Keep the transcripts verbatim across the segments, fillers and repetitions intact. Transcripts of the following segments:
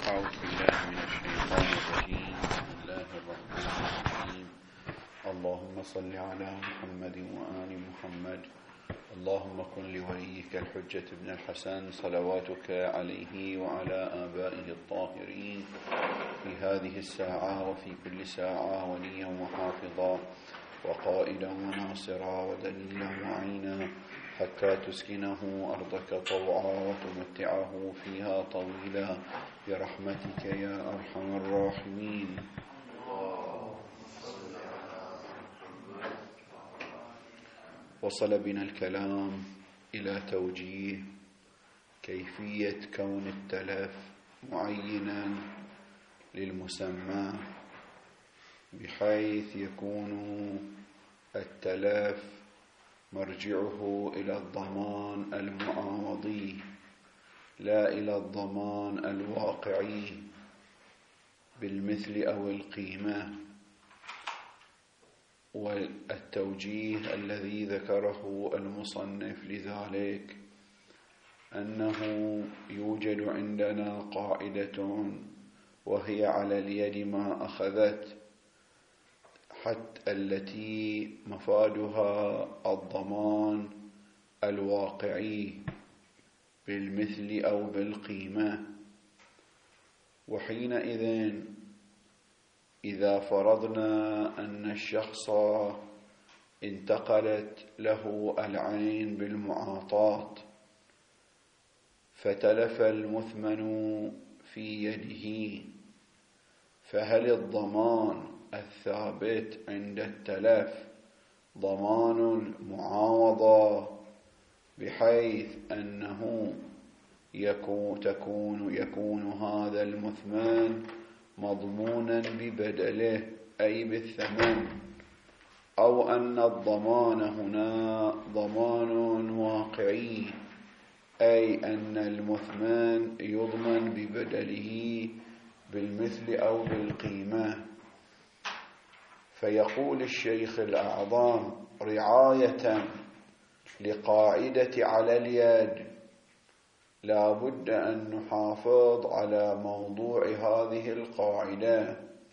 أعوذ بالله من الشيطان الرجيم. بسم الله الرحمن الرحيم. اللهم صل على محمد وآل محمد. اللهم كن لوليك الحجة ابن الحسن صلواتك عليه وعلى آبائه الطاهرين في هذه الساعة وفي كل ساعة وليا وحافظا وقائدا وناصرا ودليلا وعينا حتى تسكنه أرضك طوعا وتمتعه فيها طويلا برحمتك يا أرحم الراحمين. وصل بنا الكلام إلى توجيه كيفية كون التلف معينا للمسمى، بحيث يكون التلف مرجعه إلى الضمان المعاوضي لا إلى الضمان الواقعي بالمثل أو القيمة. والتوجيه الذي ذكره المصنف لذلك أنه يوجد عندنا قاعدة وهي على اليد ما أخذت، حتى التي مفادها الضمان الواقعي بالمثل أو بالقيمة. وحينئذ إذا فرضنا أن الشخص انتقلت له العين بالمعاطاة فتلف المثمن في يده، فهل الضمان الثابت عند التلف ضمان المعاوضة بحيث أنه يكون, تكون يكون هذا المثمن مضمونا ببدله أي بالثمن، أو أن الضمان هنا ضمان واقعي أي أن المثمن يضمن ببدله بالمثل أو بالقيمة. فيقول الشيخ الأعظم رعاية لقاعدة على اليد لا بد أن نحافظ على موضوع هذه القاعدة.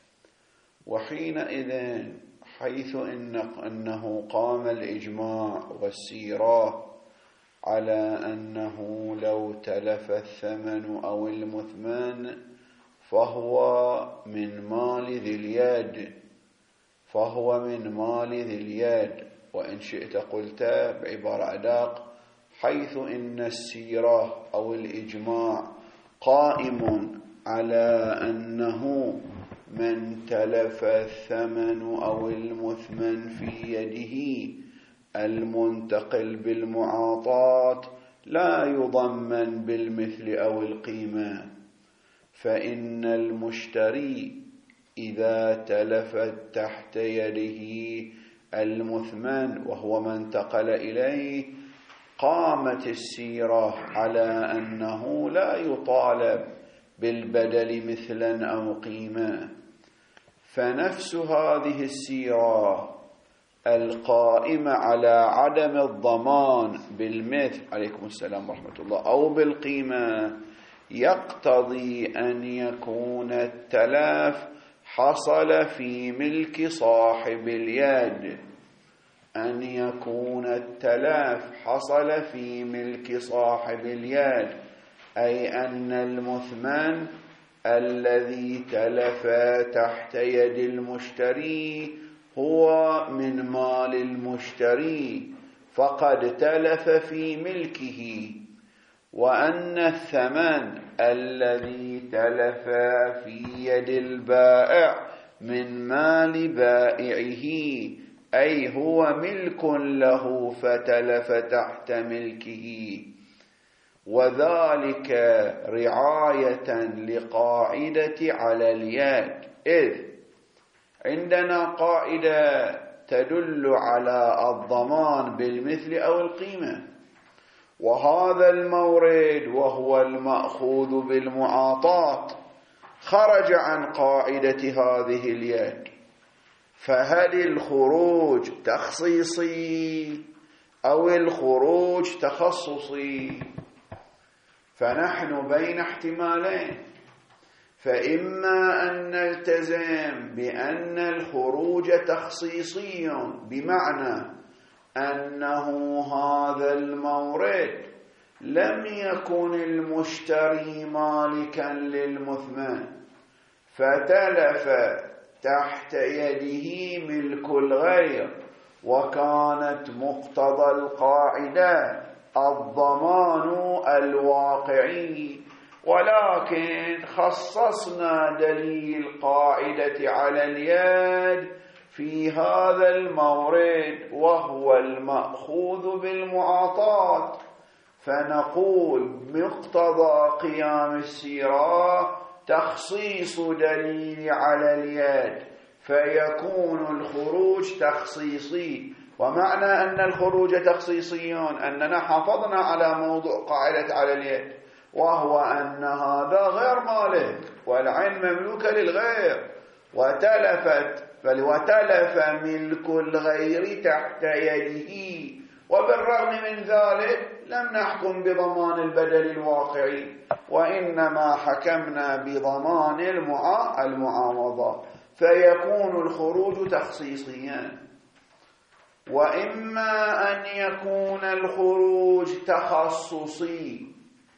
وحينئذ حيث إن أنه قام الإجماع والسيرة على أنه لو تلف الثمن أو المثمن فهو من مال ذي اليد فهو من مال ذي اليد وإن شئت قلت بعبارة أدق حيث إن السيرة أو الإجماع قائم على أنه من تلف الثمن أو المثمن في يده المنتقل بالمعاطاة لا يضمن بالمثل أو القيمة، فإن المشتري إذا تلفت تحت يده المثمن وهو ما انتقل إليه قامت السيرة على أنه لا يطالب بالبدل مثلا أو قيمة. فنفس هذه السيرة القائمة على عدم الضمان بالمثل عليكم السلام ورحمة الله أو بالقيمة يقتضي أن يكون التلف حصل في ملك صاحب اليد أن يكون التلف حصل في ملك صاحب اليد أي أن المثمن الذي تلف تحت يد المشتري هو من مال المشتري فقد تلف في ملكه، وأن الثمن الذي تلف في يد البائع من مال بائعه أي هو ملك له فتلف تحت ملكه. وذلك رعاية لقاعدة على اليد، إذ عندنا قاعدة تدل على الضمان بالمثل أو القيمة، وهذا المورد وهو المأخوذ بالمعاطاة خرج عن قاعدة هذه اليد، فهل الخروج تخصيصي أو الخروج تخصصي؟ فنحن بين احتمالين، فإما أن نلتزم بأن الخروج تخصيصي بمعنى أنه هذا المورد لم يكن المشتري مالكا للمثمن فتلف تحت يده ملك الغير، وكانت مقتضى القاعدة الضمان الواقعي، ولكن خصصنا دليل قاعدة على اليد في هذا المورد وهو المأخوذ بالمعاطاة، فنقول مقتضى قيام السيرة تخصيص دليل على اليد، فيكون الخروج تخصيصي. ومعنى أن الخروج تخصيصي أننا حافظنا على موضوع قاعدة على اليد، وهو أن هذا غير مالك والعين مملوكة للغير، وتلفت وتلف ملك الغير تحت يده، وبالرغم من ذلك لم نحكم بضمان البدل الواقعي، وإنما حكمنا بضمان المعاوضة، فيكون الخروج تخصيصيا. وإما أن يكون الخروج تخصصي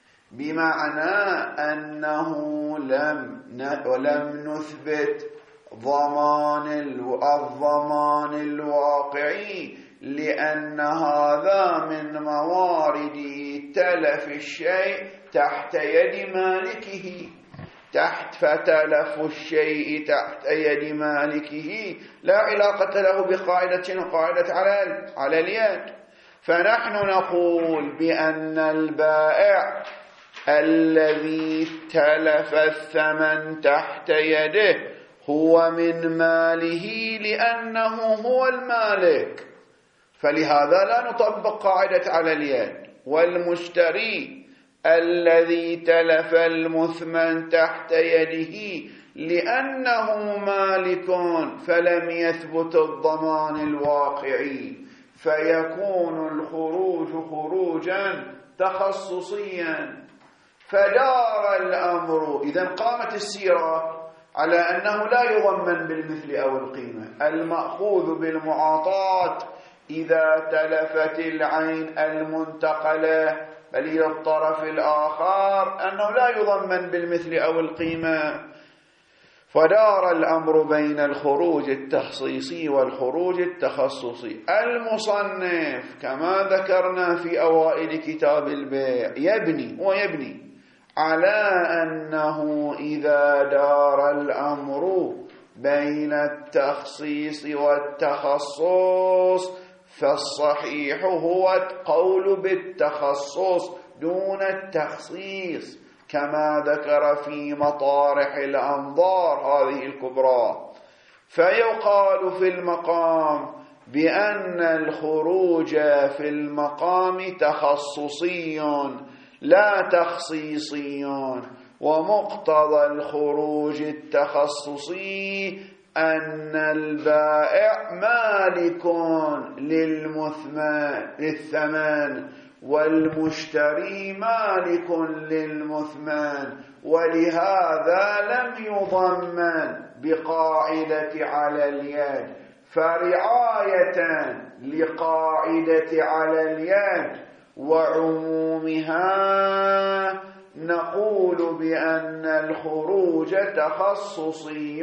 بمعنى أنه لم ولم نثبت ضمان الضمان الواقعي، لأن هذا من موارد تلف الشيء تحت يد مالكه، تحت فتلف الشيء تحت يد مالكه لا علاقة له بقاعدة قاعدة على على اليد. فنحن نقول بأن البائع الذي تلف الثمن تحت يده هو من ماله لأنه هو المالك، فلهذا لا نطبق قاعدة على اليد. والمشتري الذي تلف المثمن تحت يده لأنه مالك فلم يثبت الضمان الواقعي، فيكون الخروج خروجا تخصصيا. فدار الأمر، إذن قامت السيرة على أنه لا يضمن بالمثل أو القيمة، المأخوذ بالمعاطاة إذا تلفت العين المنتقلة بل إلى الطرف الآخر أنه لا يضمن بالمثل أو القيمة. فدار الأمر بين الخروج التخصيصي والخروج التخصصي. المصنف كما ذكرنا في أوائل كتاب البيع يبني ويبني على أنه إذا دار الأمر بين التخصيص والتخصص فالصحيح هو القول بالتخصص دون التخصيص، كما ذكر في مطارح الأنظار هذه الكبرى. فيقال في المقام بأن الخروج في المقام تخصصي لا تخصيصي، ومقتضى الخروج التخصصي أن البائع مالك للثمن والمشتري مالك للمثمن، ولهذا لم يضمن بقاعدة على اليد. فرعاية لقاعدة على اليد وعمومها نقول بأن الخروج تخصصي،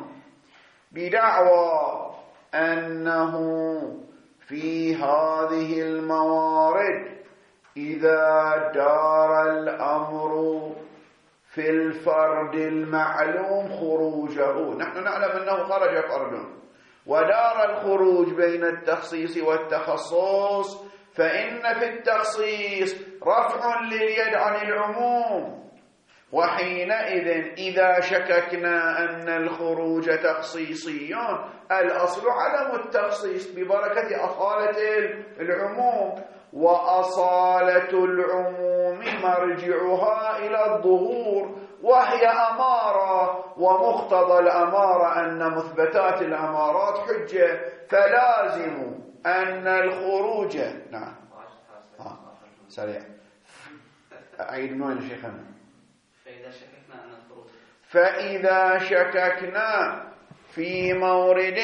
بدعوى أنه في هذه الموارد إذا دار الأمر في الفرد المعلوم خروجه، نحن نعلم أنه خرج فرد، ودار الخروج بين التخصيص والتخصص، فإن في التخصيص رفع لليد عن العموم، وحينئذ إذا شككنا أن الخروج تخصيصي الأصل عدم التخصيص ببركة أصالة العموم، وأصالة العموم مرجعها إلى الظهور وهي أمارة، ومقتضى الأمارة أن مثبتات الأمارات حجة، فلازم أن الخروج نعم آه. سريع أعيد من وين شيخنا؟ فإذا شككنا أن الخروج فإذا شككنا في مورد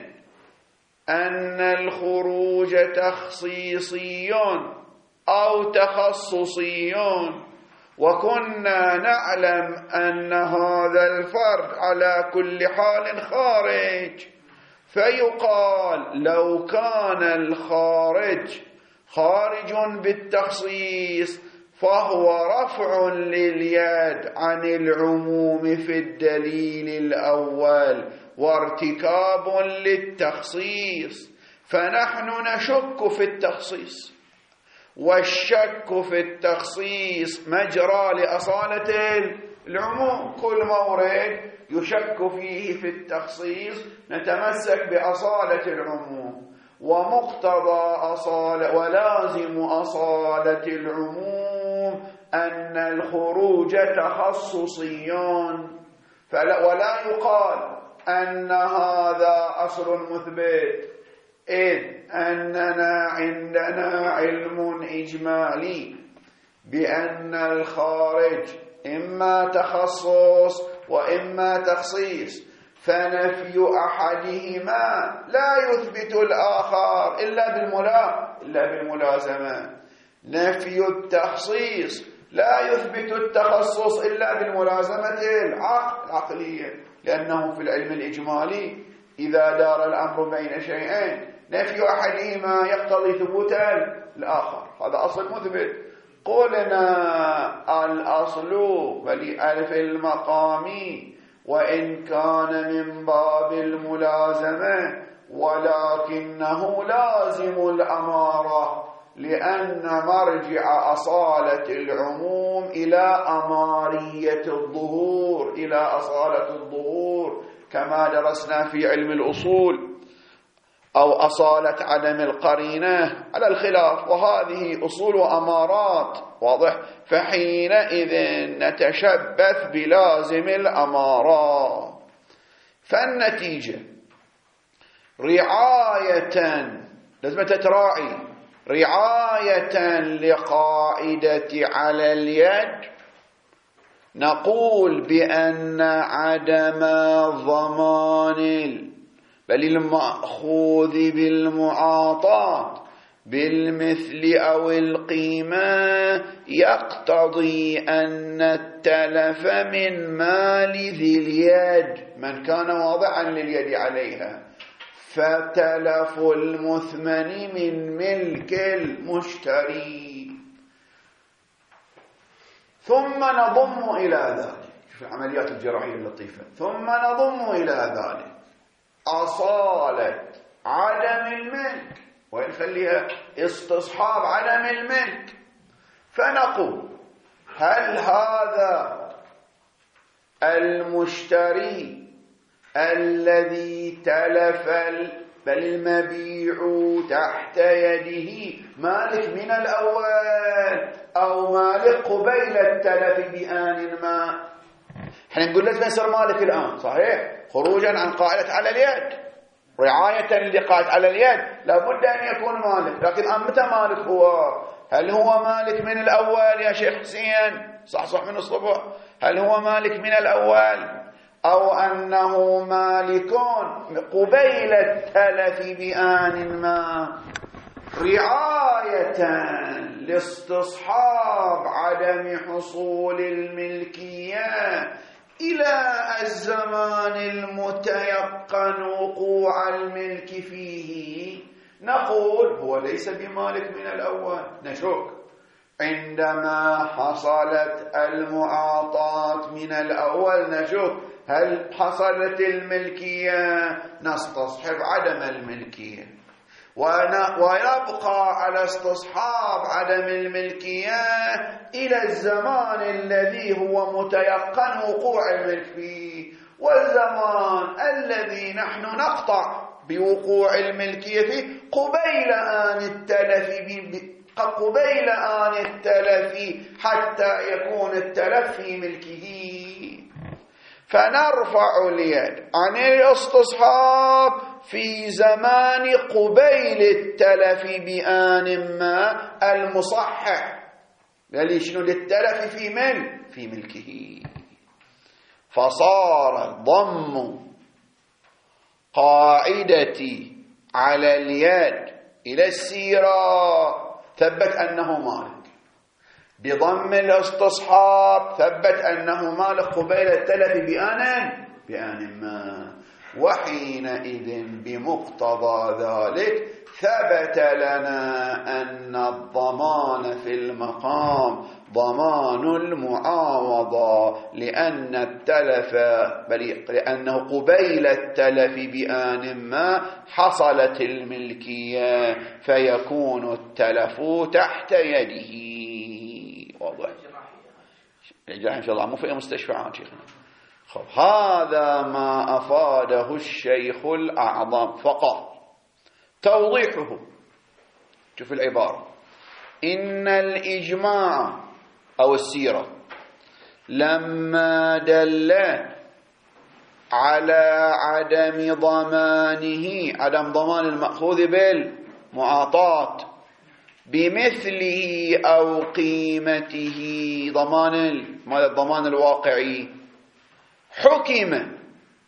أن الخروج تخصيصي أو تخصصي وكنا نعلم أن هذا الفرد على كل حال خارج، فيقال لو كان الخارج خارج بالتخصيص فهو رفع لليد عن العموم في الدليل الأول وارتكاب للتخصيص، فنحن نشك في التخصيص، والشك في التخصيص مجرى لأصالة العموم. كل مورد يشك فيه في التخصيص نتمسك بأصالة العموم، ومقتضى أصالة ولازم أصالة العموم أن الخروج تخصصيون، فلا ولا يقال أن هذا أصل مثبت، إذ أننا عندنا علم إجمالي بأن الخارج إما تخصص وإما تخصيص، فنفي أحدهما لا يثبت الآخر إلا بالملا إلا بالملازمة، نفي التخصيص لا يثبت التخصص إلا بالملازمة العقل العقلية، لأنه في العلم الإجمالي إذا دار الأمر بين شيئين نفي أحدهما يقتضي ثبوت الآخر، هذا أصل مثبت. قلنا الأصل ولألف المقام وإن كان من باب الملازمة ولكنه لازم الأمارة، لأن مرجع أصالة العموم إلى أمارية الظهور، إلى أصالة الظهور كما درسنا في علم الأصول، أو أصالة عدم القرينة على الخلاف، وهذه أصول وأمارات، واضح؟ فحينئذ نتشبث بلازم الأمارات. فالنتيجة رعاية، لازم تتراعي رعاية لقاعدة على اليد، نقول بأن عدم ضمان بل المأخوذ بالمعاطاة بالمثل أو القيمة يقتضي أن التلف من مال ذي اليد من كان واضعا لليد عليها، فتلف المثمن من ملك المشتري. ثم نضم إلى ذلك، شوف العمليات الجراحية اللطيفة، ثم نضم إلى ذلك أصالة عدم الملك، ونخليها استصحاب عدم الملك، فنقول هل هذا المشتري الذي تلف بل المبيع تحت يده مالك من الأول أو مالك قبيل التلف بآن ما؟ احنا نقول لازم يصير مالك الآن، صحيح؟ خروجا عن قاعدة على اليد، رعاية لقاعدة على اليد لابد أن يكون مالك، لكن متى مالك هو؟ هل هو مالك من الأول يا شيخ حسين؟ صح صح من الصبح، هل هو مالك من الأول أو أنه مالك قبيل التلف بآن ما؟ رعاية لاستصحاب عدم حصول الملكية إلى الزمان المتيقن وقوع الملك فيه، نقول هو ليس بمالك من الأول، نشك عندما حصلت المعاطاة من الأول نشك هل حصلت الملكية، نستصحب عدم الملكية، ويبقى على استصحاب عدم الملكية إلى الزمان الذي هو متيقن وقوع الملك فيه، والزمان الذي نحن نقطع بوقوع الملكية فيه قبيل آن التلف قبيل آن التلف حتى يكون التلف في ملكه، فنرفع اليد عن الاستصحاب في زمان قبيل التلف بآن ما المصحح، بل شنو للتلف في من في ملكه. فصار ضم قاعدتي على اليد إلى السيرة ثبت أنه مالك، بضم الاستصحاب ثبت أنه مالك قبيل التلف بآن بآن ما. وحينئذ بمقتضى ذلك ثبت لنا أن الضمان في المقام ضمان المعاوضة، لأن التلف بل لأنه قبيل التلف بآن ما حصلت الملكية فيكون التلف تحت يده. واضح؟ الإجراء إن شاء الله مو في مستشفعات شيخنا. خب هذا ما أفاده الشيخ الأعظم فقط. توضيحه شوف العبارة: إن الإجماع أو السيرة لما دل على عدم ضمانه، عدم ضمان المأخوذ بالمعاطاة بمثله أو قيمته، ضمان الضمان الواقعي، حكم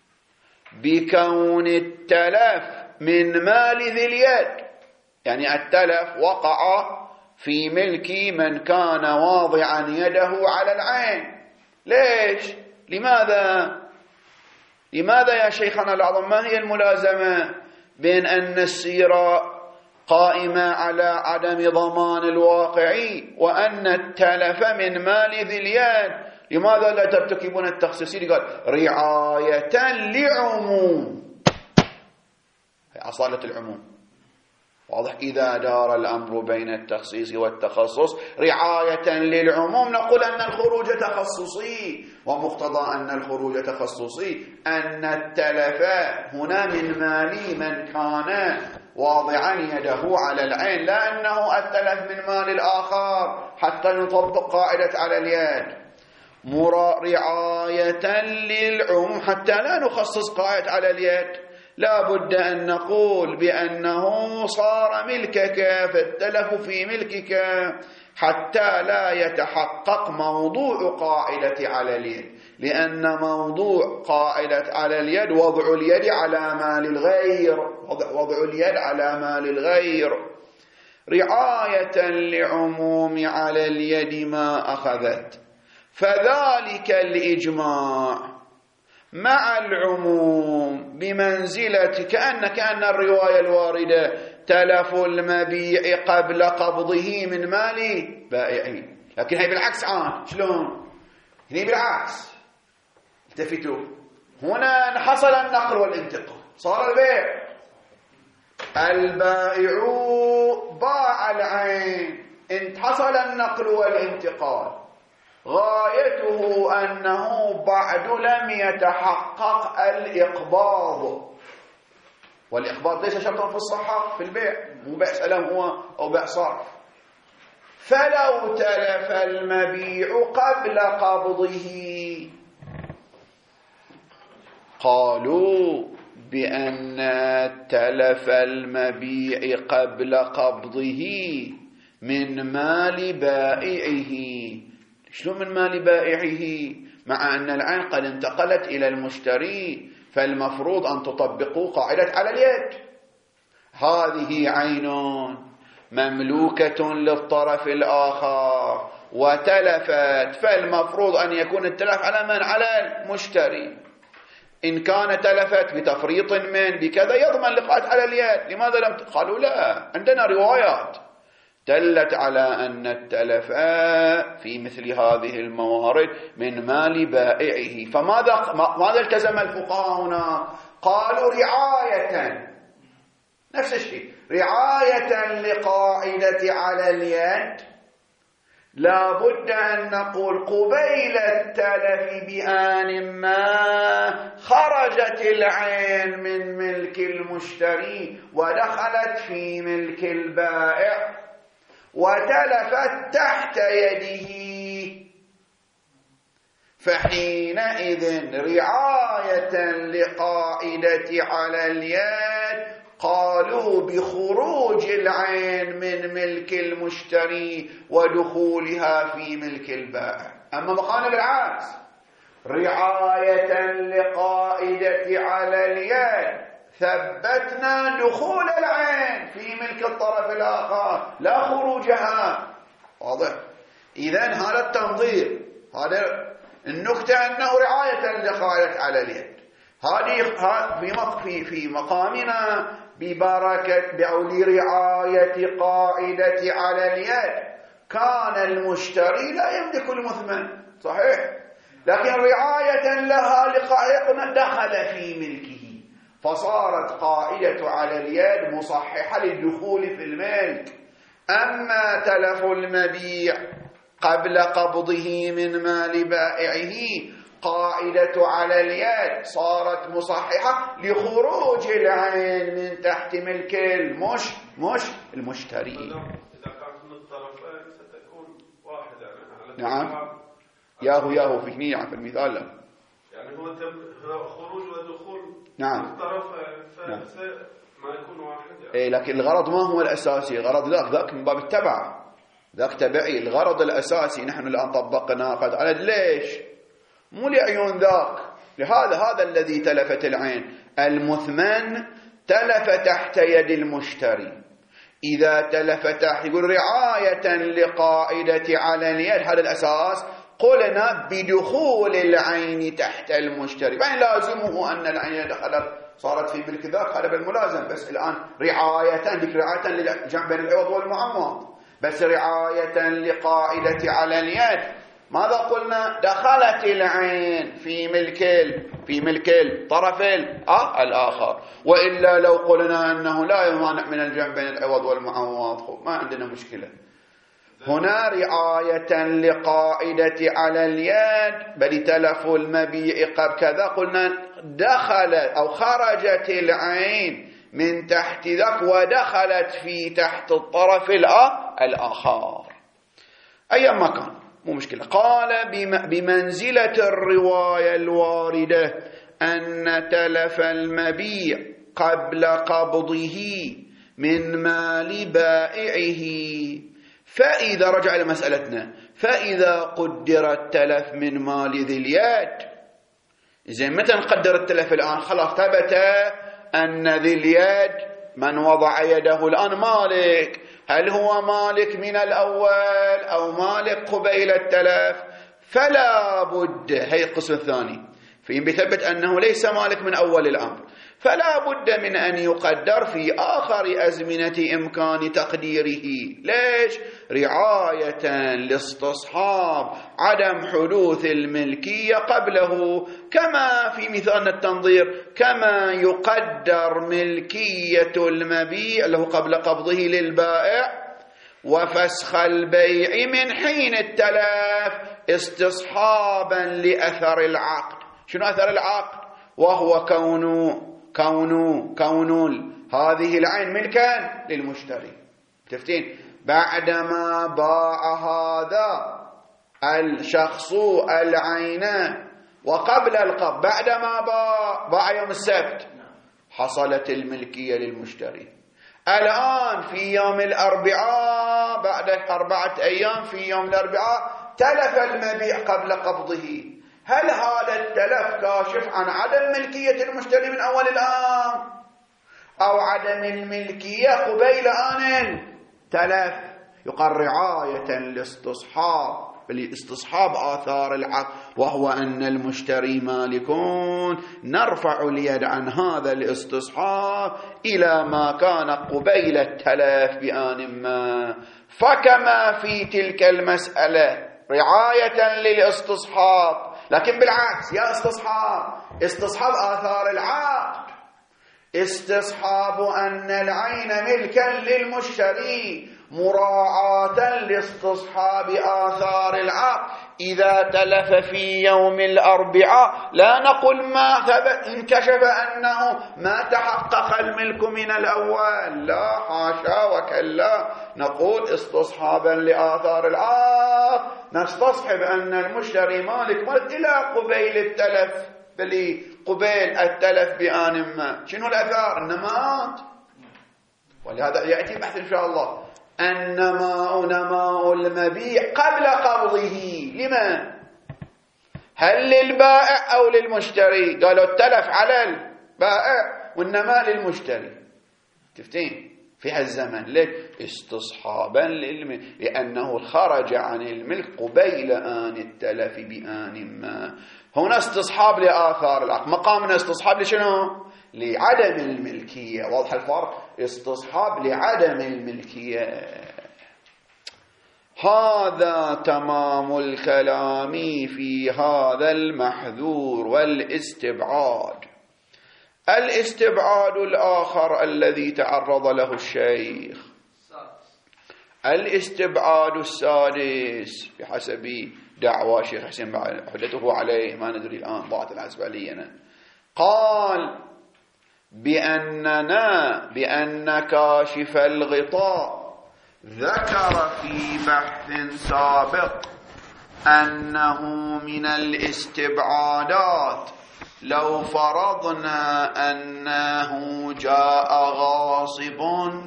بكون التلف من مال ذي اليد، يعني التلف وقع في ملك من كان واضعا يده على العين. ليش؟ لماذا؟ لماذا يا شيخنا العظم؟ ما هي الملازمة بين أن السيرة قائمة على عدم ضمان الواقعي وأن التلف من مال ذي اليد؟ لماذا لا ترتكبون التخصيصي؟ قال رعاية لعموم، هي أصالة العموم. واضح؟ إذا دار الأمر بين التخصيص والتخصص رعاية للعموم نقول أن الخروج تخصصي، ومقتضى أن الخروج تخصصي أن التلف هنا من مال من كان واضعا يده على العين، لا أنه التلف من مال الآخر حتى نطبق قاعدة على اليد. رعاية للعموم حتى لا نخصص قاعدة على اليد، لا بد أن نقول بأنه صار ملكك فالتلف في ملكك حتى لا يتحقق موضوع قاعدة على اليد، لأن موضوع قاعدة على اليد وضع اليد على مال الغير، وضع اليد على مال الغير. رعاية لعموم على اليد ما أخذت، فذلك الإجماع مع العموم بمنزلة كأن كأن الرواية الواردة تلف المبيع قبل قبضه من مال بائعه، لكن هي بالعكس عام. شلون؟ هي بالعكس. التفتوا، هنا حصل النقل والانتقال، صار البيع، البائع باع العين، حصل النقل والانتقال، غايته أنه بعد لم يتحقق الإقباض، والإقباض ليس شرطا في الصحة في البيع، مو بيع سلام هو أو بيع صرف. فلو تلف المبيع قبل قبضه قالوا بأن تلف المبيع قبل قبضه من مال بائعه. شلون من مال بائعه؟ مع أن العين قد انتقلت إلى المشتري، فالمفروض أن تطبقوا قاعدة على اليد. هذه عين مملوكة للطرف الآخر وتلفت، فالمفروض أن يكون التلف على من؟ على المشتري. إن كان تلفت بتفريط من بكذا يضمن لقاءات على اليد. لماذا لم؟ قالوا لا، عندنا روايات دلت على أن التلف في مثل هذه الموارد من مال بائعه. فماذا ماذا التزم الفقهاء هنا؟ قالوا رعاية، نفس الشيء، رعاية لقاعدة على اليد لا بد أن نقول قبيل التلف بآن ما خرجت العين من ملك المشتري ودخلت في ملك البائع وتلفت تحت يده، فحينئذ رعاية لقاعدة على اليد قالوا بخروج العين من ملك المشتري ودخولها في ملك البائع. أما مقالنا بالعكس، رعاية لقاعدة على اليد ثبتنا دخول العين في ملك الطرف الآخر لا خروجها. واضح؟ إذن هذا التنظير، هذا النكتة أنه رعاية لقاعدة على اليد. هذه في في مقامنا ببركة أو لرعاية قاعدة على اليد كان المشتري لا يملك المثمن، صحيح؟ لكن رعاية لها لقاعدة دخل في ملكه، فصارت قاعدة على اليد مصححة للدخول في الملك. أما تلف المبيع قبل قبضه من مال بائعه قاعدة على اليد صارت مصححة لخروج العين من تحت ملك المش مش المشتري. إذا كانت من الطرفين ستكون واحدة. نعم ياهو ياهو في نية في المثال لا. يعني هو خروج ودخول نعم الطرفين نعم. ما يكون واحد يعني. إيه لكن الغرض ما هو الأساسي؟ الغرض ذاك ذاك من باب التبع، ذاك تبعي. الغرض الأساسي نحن الآن طبقنا قد على ليش؟ مو لعيون ذاك، لهذا هذا الذي تلفت العين. المثمن تلف تحت يد المشتري، إذا تلف تحت يقول رعاية لقاعدة على اليد، هذا الأساس. قلنا بدخول العين تحت المشتري، يعني لازمه أن العين دخلت صارت في ملك ذاك، هذا بالملازم. بس الآن رعاية ذيك رعاية للجمع بين العوض والمعوض، بس رعاية لقاعدة على اليد. ماذا قلنا؟ دخلت العين في ملك في ملك الطرف آه الآخر. وإلا لو قلنا أنه لا يمانع من الجمع بين العوض والمعوض ما عندنا مشكلة. هنا رعاية لقاعدة على اليد بل تلف المبيع قبل كذا، قلنا دخلت أو خرجت العين من تحت ذاك ودخلت في تحت الطرف الآخر أيما كان مو مشكلة. قال بمنزلة الرواية الواردة أن تلف المبيع قبل قبضه من مال بائعه. فإذا رجع إلى مسألتنا، فإذا قدر التلف من مال ذي اليد، زين متى نقدر التلف الآن؟ خلاص ثبت أن ذي اليد من وضع يده الآن مالك. هل هو مالك من الأول أو مالك قبيل التلف؟ فلا بد، هي القسم الثاني، فإن بثبت أنه ليس مالك من أول الأمر فلا بد من أن يقدر في آخر أزمنة إمكان تقديره. ليش؟ رعاية لاستصحاب عدم حدوث الملكية قبله، كما في مثال التنظير كما يقدر ملكية المبيع له قبل قبضه للبائع وفسخ البيع من حين التلف استصحابا لأثر العقد. شنو أثر العقد؟ وهو كون كون كون هذه العين ملكا للمشتري. تفتين بعدما باع هذا الشخص العين وقبل القبض، بعدما باع باع يوم السبت حصلت الملكية للمشتري. الآن في يوم الأربعاء بعد أربعة أيام في يوم الأربعاء تلف المبيع قبل قبضه. هل هذا التلف كاشف عن عدم ملكية المشتري من أول الآن أو عدم الملكية قبيل آن تلف؟ يقال رعاية لاستصحاب لاستصحاب آثار العقد، وهو أن المشتري مالكون، نرفع اليد عن هذا الاستصحاب إلى ما كان قبيل التلف بآن ما. فكما في تلك المسألة رعاية للاستصحاب، لكن بالعكس يا استصحاب استصحاب آثار العقد، استصحاب أن العين ملكا للمشتري مراعاة لاستصحاب آثار العقد. إذا تلف في يوم الأربعاء لا نقول ما ثبت انكشف أنه ما تحقق الملك من الأول، لا حاشا وكلا، نقول استصحابا لآثار العقد نستصحب أن المشتري مالك مالك إلى قبيل التلف، بل قبيل التلف بآن ما. شنو الأثار؟ النماء، ولهذا يأتي بحث إن شاء الله. النماء نماء المبيع قبل قبضه. لمن؟ هل للبائع أو للمشتري؟ قالوا التلف على البائع وإنما للمشتري. تفتين في هالزمن ليش؟ استصحابا للملك، لأنه خرج عن الملك قبيل آن التلف بآن ما. هنا استصحاب لآثار العقد، مقامنا استصحاب لشنو؟ لعدم الملكية. واضح الفرق؟ استصحاب لعدم الملكية. هذا تمام الكلام في هذا المحذور والاستبعاد. الاستبعاد الآخر الذي تعرض له الشيخ، الاستبعاد السادس بحسب دعوى شيخ حسين حجته عليه، ما ندري الآن ضاعت الحسبة لينا، قال بأننا بأن كاشف الغطاء ذكر في بحث سابق أنه من الاستبعادات لو فرضنا أنه جاء غاصب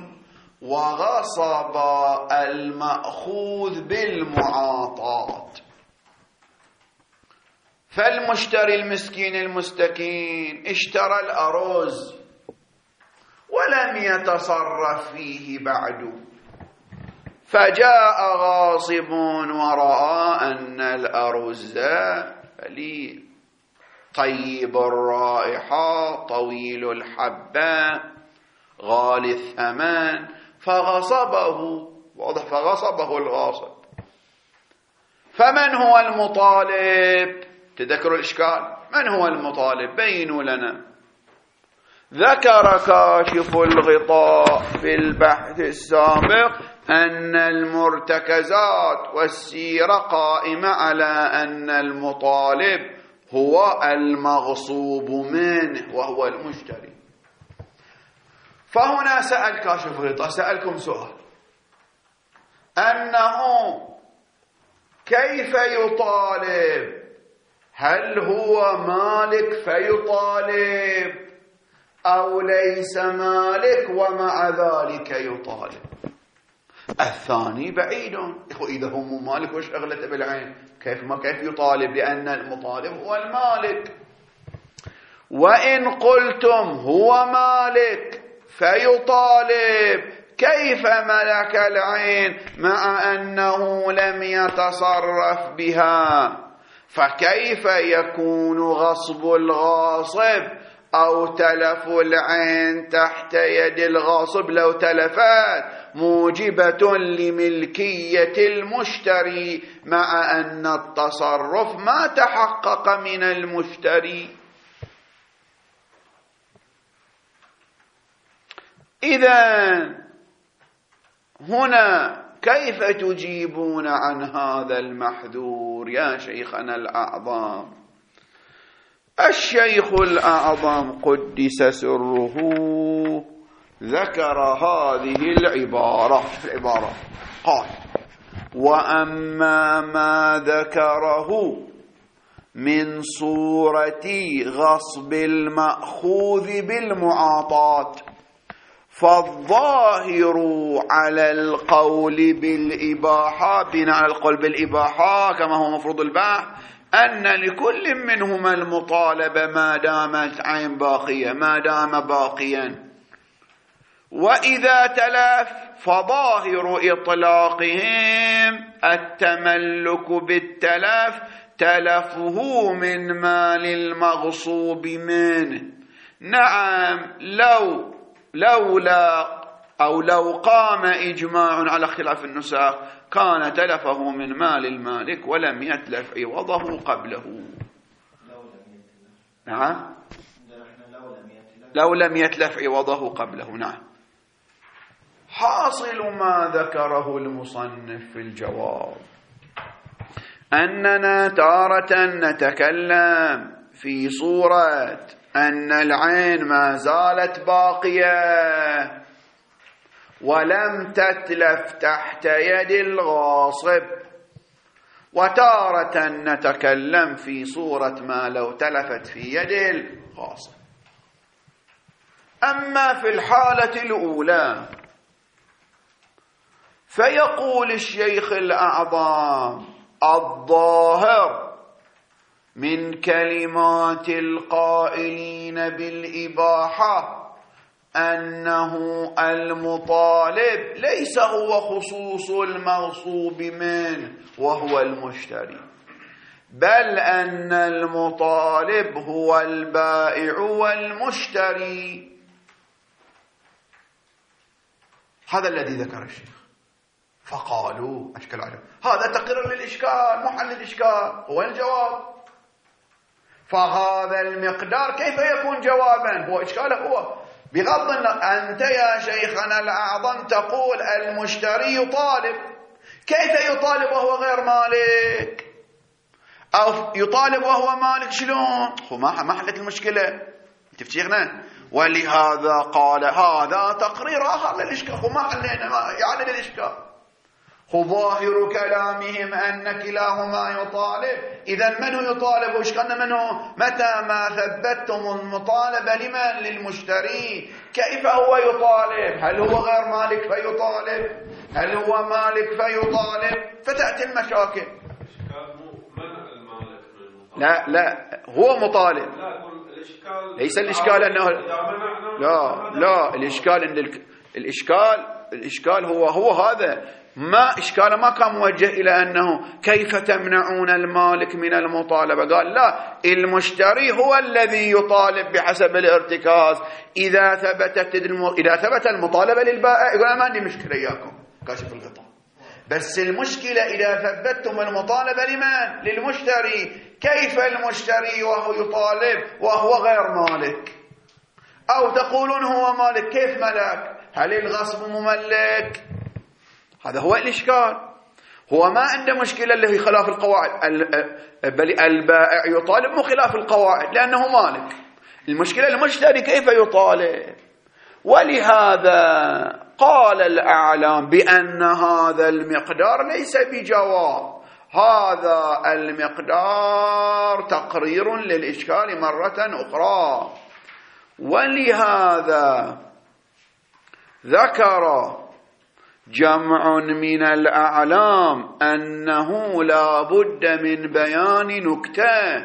وغصب المأخوذ بالمعاطاة، فالمشتري المسكين المستكين اشترى الأرز ولم يتصرف فيه بعد، فجاء غاصب ورأى أن الأرز لي طيب الرائحة طويل الحبة غالي الثمن فغصبه. واضح؟ فغصبه الغاصب. فمن هو المطالب؟ تذكروا الإشكال، من هو المطالب؟ بينوا لنا. ذكر كاشف الغطاء في البحث السابق أن المرتكزات والسيرة قائمة على أن المطالب هو المغصوب منه وهو المشتري. فهنا سأل كاشف الغطاء، سألكم سؤال، أنه كيف يطالب؟ هل هو مالك فيطالب أو ليس مالك ومع ذلك يطالب؟ الثاني بعيد. إذا هو مو مالك وش أغلت بالعين؟ كيف ما كيف يطالب؟ لأن المطالب هو المالك. وإن قلتم هو مالك فيطالب، كيف ملك العين مع أنه لم يتصرف بها؟ فكيف يكون غصب الغاصب أو تلف العين تحت يد الغاصب لو تلفت موجبة لملكية المشتري مع أن التصرف ما تحقق من المشتري؟ إذن هنا كيف تجيبون عن هذا المحذور يا شيخنا الأعظم؟ الشيخ الأعظم قدس سره ذكر هذه العبارة، العبارة قال: وأما ما ذكره من صورة غصب المأخوذ بالمعاطاة فالظاهر على القول بالإباحة، بناء على القول بالإباحة كما هو مفروض البحث، أن لكل منهما المطالبة ما دامت عين باقية، ما دام باقيا. وإذا تلف فظاهر إطلاقهم التملك بالتلف تلفه من مال المغصوب منه. نعم، لو لولا أو لو قام إجماع على اختلاف النساخ كان تلفه من مال المالك ولم يتلف عوضه قبله. نعم، لو لم يتلف عوضه قبله. نعم. حاصل ما ذكره المصنف في الجواب أننا تارة نتكلم في صورة أن العين ما زالت باقية ولم تتلف تحت يد الغاصب، وتارة نتكلم في صورة ما لو تلفت في يد الغاصب. أما في الحالة الأولى فيقول الشيخ الأعظم: الظاهر من كلمات القائلين بالإباحة أنه المطالب ليس هو خصوص المغصوب منه وهو المشتري، بل أن المطالب هو البائع والمشتري. هذا الذي ذكر الشيخ. فقالوا أشكال عليه هذا تقرير للإشكال، محل الإشكال هو الجواب. فهذا المقدار كيف يكون جوابا؟ هو إشكاله هو بغض النظر. أنت يا شيخنا الأعظم تقول المشتري يطالب، كيف يطالب وهو غير مالك؟ أو يطالب وهو مالك شلون؟ هو ما ما حلت المشكلة تفشيخنا. ولهذا قال هذا تقرير آخر للإشكال، هو ما حلنا يعني للإشكال. هو ظاهر كلامهم أن كلاهما يطالب. إذا من هو يطالب وإشكالنا من هو؟ متى ما ثبتتم المطالبة لمن؟ للمشتري. كيف هو يطالب؟ هل هو غير مالك فيطالب؟ هل هو مالك فيطالب؟ فتأتي المشاكل. لا لا هو مطالب. ليس الإشكال أنه لا لا الإشكال أن الإشكال الإشكال هو هو هذا. ما إشكال ما كان موجه إلى أنه كيف تمنعون المالك من المطالبة. قال لا، المشتري هو الذي يطالب بحسب الارتكاز. إذا ثبتت إذا ثبت المطالبة للبائع يقول ما عندي مشكلة إياكم، كاشف الغطاء. بس المشكلة إذا ثبتتم المطالبة لمن؟ للمشتري. كيف المشتري وهو يطالب وهو غير مالك؟ أو تقولون هو مالك، كيف ملك؟ هل الغصب مملك؟ هذا هو الإشكال. هو ما عنده مشكلة اللي هي خلاف القواعد، بل البائع يطالب مو خلاف القواعد لأنه مالك. المشكلة المشتري كيف يطالب. ولهذا قال الأعلام بأن هذا المقدار ليس بجواب، هذا المقدار تقرير للإشكال مرة أخرى. ولهذا ذكر جمع من الأعلام أنه لا بد من بيان نكتة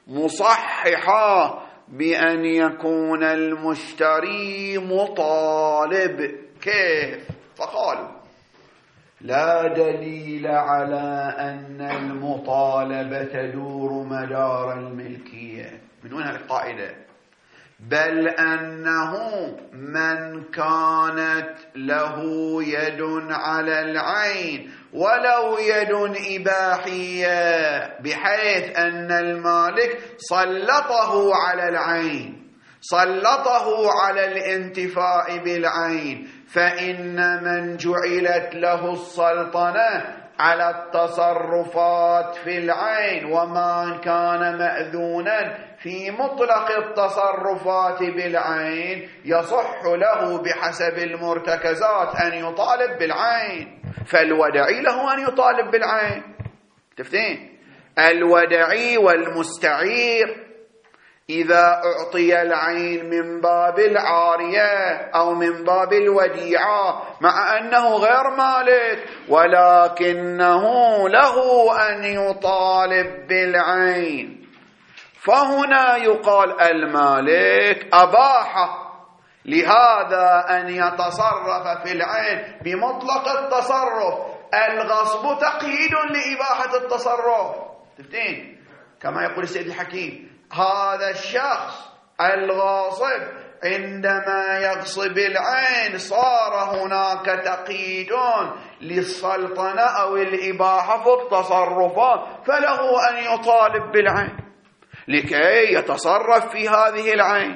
مصححة بأن يكون المشتري مطالب. كيف؟ فقالوا لا دليل على أن المطالبة تدور مدار الملكية. من وين القاعدة؟ بل أنه من كانت له يد على العين ولو يد إباحية، بحيث أن المالك سلطه على العين، سلطه على الانتفاع بالعين، فإن من جعلت له السلطنة على التصرفات في العين وما كان مأذونا في مطلق التصرفات بالعين يصح له بحسب المرتكزات أن يطالب بالعين. فالودعي له أن يطالب بالعين. تفتين؟ الودعي والمستعير إذا أعطي العين من باب العارية أو من باب الوديعة مع أنه غير مالك، ولكنه له أن يطالب بالعين، فهنا يقال المالك أباح لهذا أن يتصرف في العين بمطلق التصرف. الغصب تقييد لإباحة التصرف. تفتين؟ كما يقول السيد الحكيم هذا الشخص الغاصب عندما يغصب العين صار هناك تقييد للسلطنة أو الإباحة في التصرفات، فله أن يطالب بالعين لكي يتصرف في هذه العين.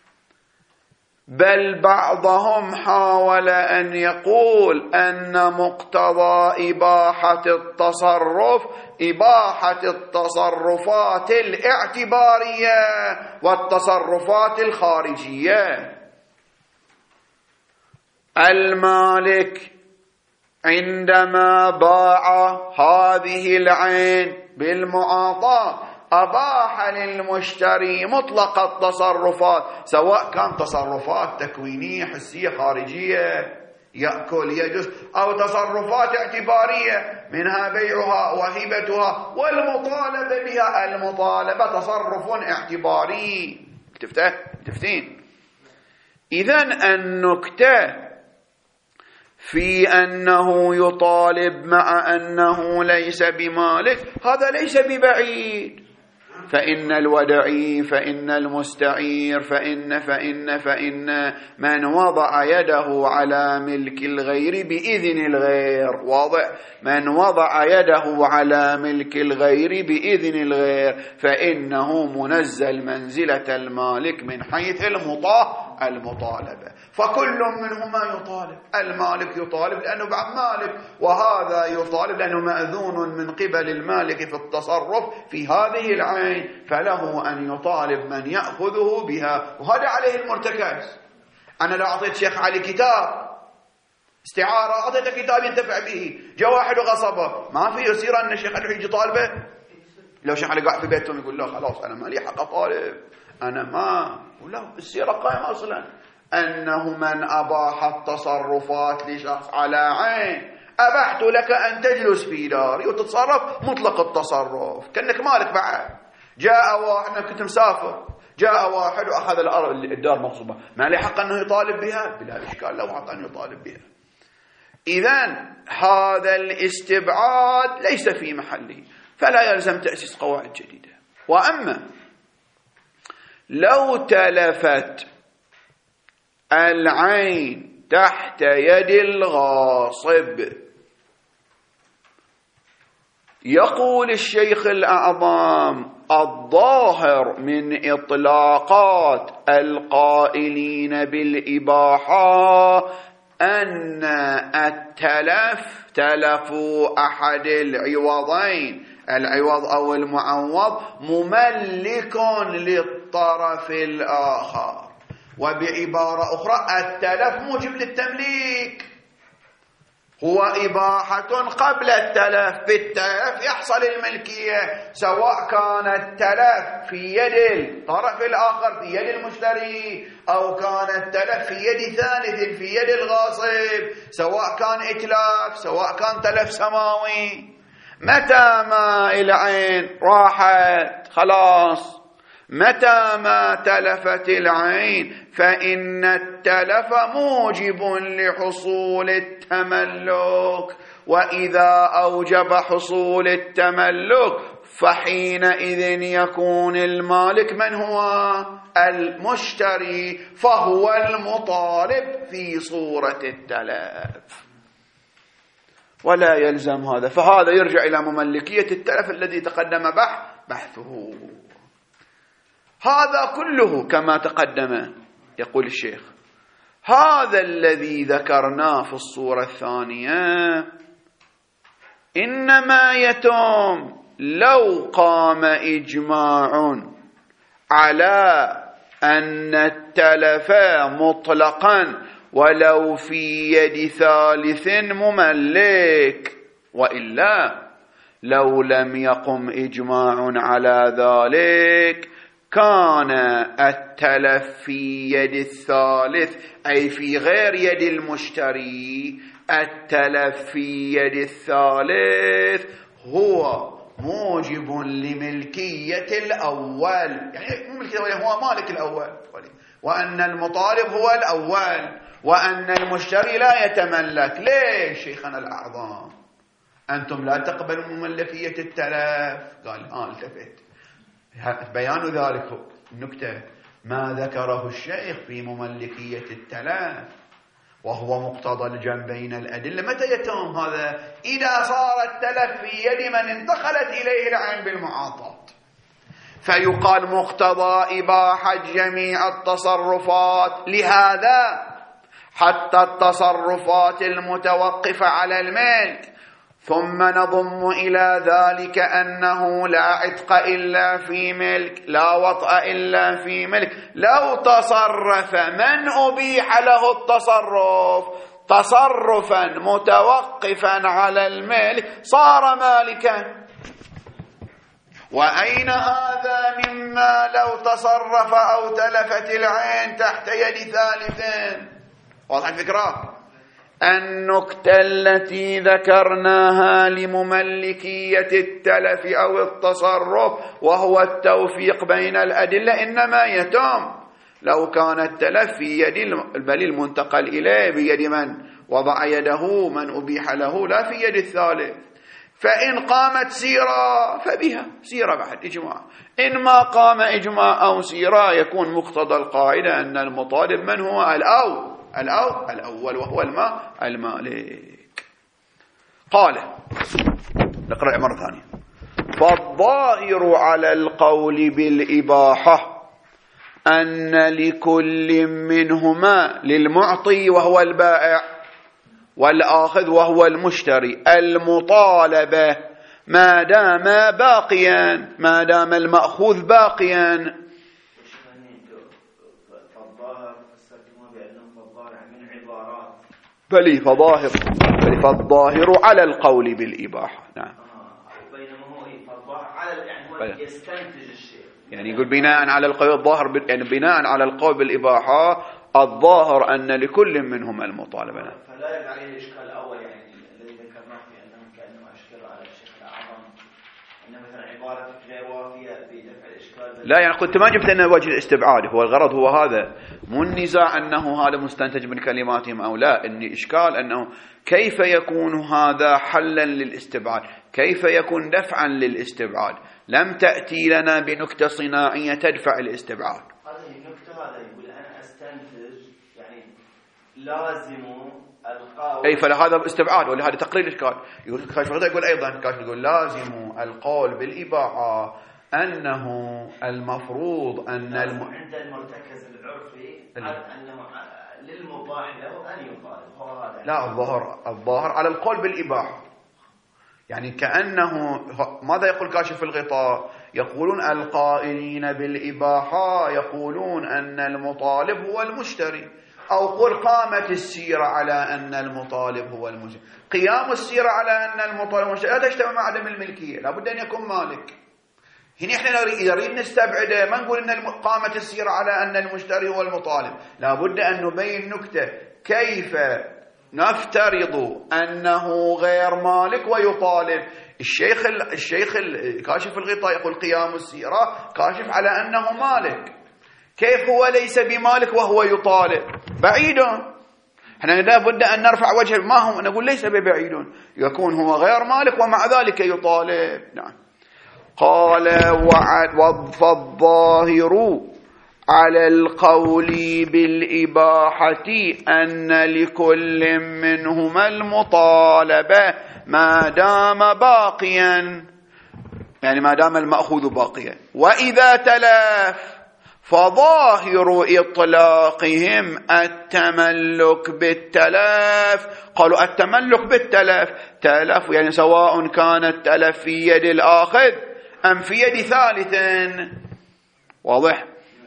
بل بعضهم حاول أن يقول أن مقتضى إباحة التصرف إباحة التصرفات الاعتبارية والتصرفات الخارجية. المالك عندما باع هذه العين بالمعاطاة أباح للمشتري مطلق التصرفات، سواء كان تصرفات تكوينية حسية خارجية. يأكل يجوز، أو تصرفات اعتبارية منها بيعها وهبتها والمطالبة بها. المطالبة تصرف اعتباري. تفتين. إذن النكتة في أنه يطالب مع أنه ليس بمالك هذا ليس ببعيد. فإن الودعي، فإن المستعير، فإن فإن فإن من وضع يده على ملك الغير بإذن الغير، واضح؟ من وضع يده على ملك الغير بإذن الغير فإنه منزل منزلة المالك من حيث المطاع المطالبة. فكل منهما يطالب. المالك يطالب لأنه بعد مالك، وهذا يطالب لأنه مأذون من قبل المالك في التصرف في هذه العين، فله أن يطالب من يأخذه بها، وهذا عليه المرتكز. أنا لو أعطيت شيخ علي كتاب استعارة، أعطيته كتاب ينتفع به، جاء واحد وغصبه، ما في يصير أن الشيخ علي يجي طالبه؟ لو شيخ علي قاعد في بيتهم يقول له خلاص أنا ما لي حق أطالب، أنا ما، ولا السيرة قائمة أصلا أنه من أباح التصرفات لشخص على عين أبحت لك أن تجلس في داري وتتصرف مطلق التصرف كأنك مالك بعد. جاء واحد، أنا كنت مسافر، جاء واحد وأخذ الأرض الدار مغصوبة، ما لي حق أنه يطالب بها؟ بلا إشكال له حق أن يطالب بها. إذن هذا الاستبعاد ليس في محله، فلا يلزم تأسيس قواعد جديدة. وأما لو تلفت العين تحت يد الغاصب، يقول الشيخ الأعظم الظاهر من إطلاقات القائلين بالإباحة أن التلف تلف أحد العوضين، العوض أو المعوض، مملك للطرف الآخر. وبعبارة أخرى التلف موجب للتمليك، هو إباحة قبل التلف. بالتلف يحصل الملكية، سواء كان التلف في يد الطرف الآخر في يد المشتري، أو كان التلف في يد ثالث في يد الغاصب، سواء كان إتلاف سواء كان تلف سماوي. متى ما العين راحت خلاص، متى ما تلفت العين فإن التلف موجب لحصول التملك، وإذا أوجب حصول التملك فحينئذ يكون المالك من هو؟ المشتري، فهو المطالب في صورة التلف، ولا يلزم هذا. فهذا يرجع إلى مملكية التلف الذي تقدم بحث بحثه. هذا كله كما تقدم. يقول الشيخ هذا الذي ذكرناه في الصورة الثانية إنما يتم لو قام إجماع على أن التلف مطلقا ولو في يد ثالث مملك، وإلا لو لم يقم إجماع على ذلك كان التلف في يد الثالث أي في غير يد المشتري، التلف في يد الثالث هو موجب لملكية الأول، يعني مو ملكية الأول، هو مالك الأول، وأن المطالب هو الأول، وأن المشتري لا يتملك. ليش شيخنا الأعظم أنتم لا تقبلوا مملكية التلف؟ قال آه التفت. بيان ذلك النكتة ما ذكره الشيخ في مملكية التلف، وهو مقتضى الجنبين الأدلة. متى يتم هذا؟ إذا صار التلف في يد من انتقلت إليه العين بالمعاطاة، فيقال مقتضى إباحة جميع التصرفات. لهذا حتى التصرفات المتوقفة على الملك، ثم نضم إلى ذلك أنه لا عتق إلا في ملك، لا وطأ إلا في ملك. لو تصرف من أبيح له التصرف تصرفا متوقفا على الملك صار مالكا. وأين هذا مما لو تصرف أو تلفت العين تحت يد ثالث؟ واضح الفكرة؟ النكتة التي ذكرناها لمملكية التلف أو التصرف وهو التوفيق بين الأدلة إنما يتم لو كان التلف في يد بل المنتقل إليه بيد من وضع يده من أبيح له لا في يد الثالث. فإن قامت سيرة فبها سيرة بعد إجماع، إن ما قام إجماع أو سيرة يكون مقتضى القاعدة أن المطالب من هو الأول الأول الأول وهو الماء المالك. قال نقرأ مرة ثانية. فالظاهر على القول بالإباحة أن لكل منهما للمعطي وهو البائع والآخذ وهو المشتري المطالبة ما دام باقيا، ما دام المأخوذ باقيا. بلي فظاهر بلي فالظاهر على القول بالإباحة. نعم. بينما هو فالظاهر على يعني يستنتج الشيء، يعني يقول بناء على القول الظاهر يعني بناء على القول بالإباحة الظاهر أن لكل منهم المطالبة. فلا يبقى عليه الإشكال الأول يعني الذي ذكرناه في أنه كأنه أشكال على الشيخ الأعظم إن مثلا عبارة غير وافية بدفع الإشكال. لا يعني قلت ما جبت أنه وجه الاستبعاد، هو الغرض هو هذا، مو النزاع أنه هذا مستنتج من كلماتهم أو لا، إن إشكال أنه كيف يكون هذا حلا للاستبعاد، كيف يكون دفعا للاستبعاد. لم تأتي لنا بنكتة صناعية تدفع الاستبعاد. هذه النكتة هذا يقول أنا أستنتج يعني لازم القول. أي فلهذا استبعاد ولهذا تقرير الإشكال. يقول كاشف الغطاء يقول أيضا كاشف يقول لازم القول بالإباحة أنه المفروض أن الم... عند المرتكز العرفي أنه للمباح له أن يطالب هو هذا. لا الظاهر الظاهر على القول بالإباحة، يعني كأنه ماذا يقول كاشف الغطاء؟ يقولون القائلين بالإباحة يقولون أن المطالب هو المشتري، أو قل قامت السيرة على أن المطالب هو المشتري. قيام السيرة على أن المطالب هو المشتري لا تجتمع مع عدم الملكية، لابد أن يكون مالك. هنا احنا إذا نريد نستبعده ما نقول أن قامت السيرة على أن المشتري هو المطالب، لابد أن نبين نكتة كيف نفترض أنه غير مالك ويطالب. الشيخ الشيخ كاشف الغطاء يقول قيام السيرة كاشف على أنه مالك، كيف هو ليس بمالك وهو يطالب؟ بعيد. احنا لابد أن نرفع وجه ما هو نقول ليس ببعيد، يكون هو غير مالك ومع ذلك يطالب. نعم. قال فالظاهر على القول بالإباحة أن لكل منهما المطالبة ما دام باقيا، يعني ما دام المأخوذ باقيا. وإذا تلف فظاهر إطلاقهم التملك بالتلف. قالوا التملك بالتلف، تلف يعني سواء كان التلف في يد الآخذ أم في يد ثالث. واضح؟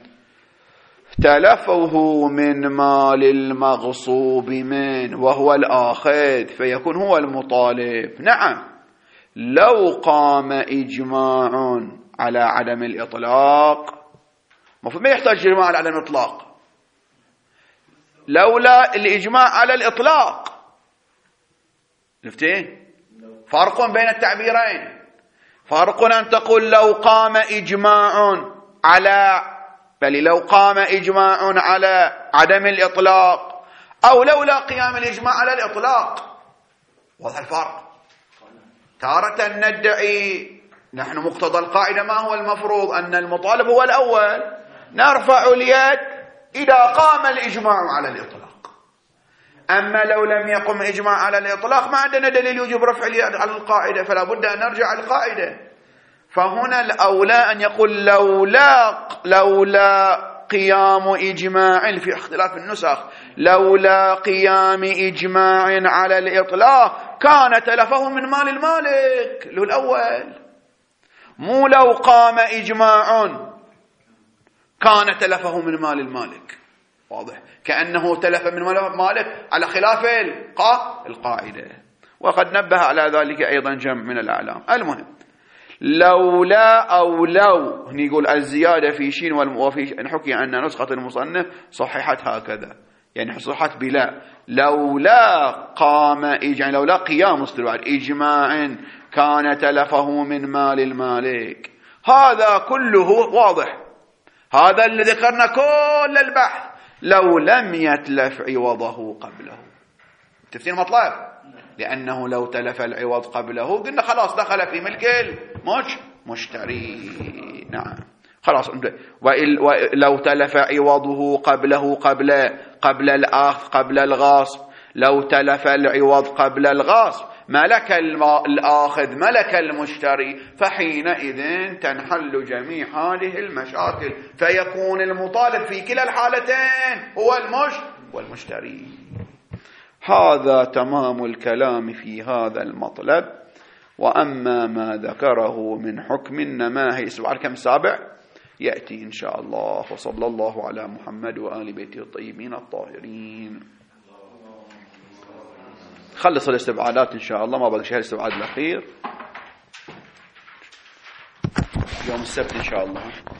تلفه من مال المغصوب منه وهو الآخذ فيكون هو المطالب. نعم لو قام إجماع على عدم الإطلاق، المفروض ما يحتاج إجماع على عدم الإطلاق، لولا الإجماع على الإطلاق. عرفتين؟ فرق بين التعبيرين، فرق أن تقول لو قام إجماع على بل لو قام إجماع على عدم الإطلاق، أو لولا قيام الإجماع على الإطلاق. واضح الفرق؟ تارة ندعي نحن مقتضى القاعدة ما هو المفروض؟ أن المطالب هو الأول، نرفع اليد إذا قام الإجماع على الإطلاق. أما لو لم يقم إجماع على الإطلاق ما عندنا دليل يوجب رفع اليد على القاعدة، فلا بد أن نرجع القاعدة. فهنا الأولى أن يقول لولا لولا قيام إجماع، في اختلاف النسخ، لولا قيام إجماع على الإطلاق كان تلفه من مال المالك له الأول، مو لو قام إجماع كان تلفه من مال المالك. واضح؟ كأنه تلف من مال المالك على خلاف القاعدة، وقد نبه على ذلك أيضا جمع من الأعلام. المهم لولا أو لو، هنا يقول الزيادة في شين والموافي إن حكي أن نسخة المصنف صححت هكذا، يعني صحت بلا، لولا قام يعني لولا قيام استدلال إجماع كان تلفه من مال المالك. هذا كله واضح، هذا اللي ذكرنا كل البحث. لو لم يتلف عوضه قبله، تفسير مطلب، لأنه لو تلف العوض قبله قلنا خلاص دخل في ملك المش مشتري. نعم خلاص. ولو تلف عوضه قبله قبل قبل الآخذ قبل الغاصب، لو تلف العوض قبل الغاصب ملك الآخذ ملك المشتري، فحينئذ تنحل جميع هذه المشاكل، فيكون المطالب في كلا الحالتين هو المش والمشتري. هذا تمام الكلام في هذا المطلب. وأما ما ذكره من حكم النماهي سؤال كم سابع يأتي إن شاء الله. وصلى الله على محمد وآل بيته الطيبين الطاهرين. خلص الاستبعادات إن شاء الله، ما بقى شيء الاستبعاد الأخير يوم السبت إن شاء الله.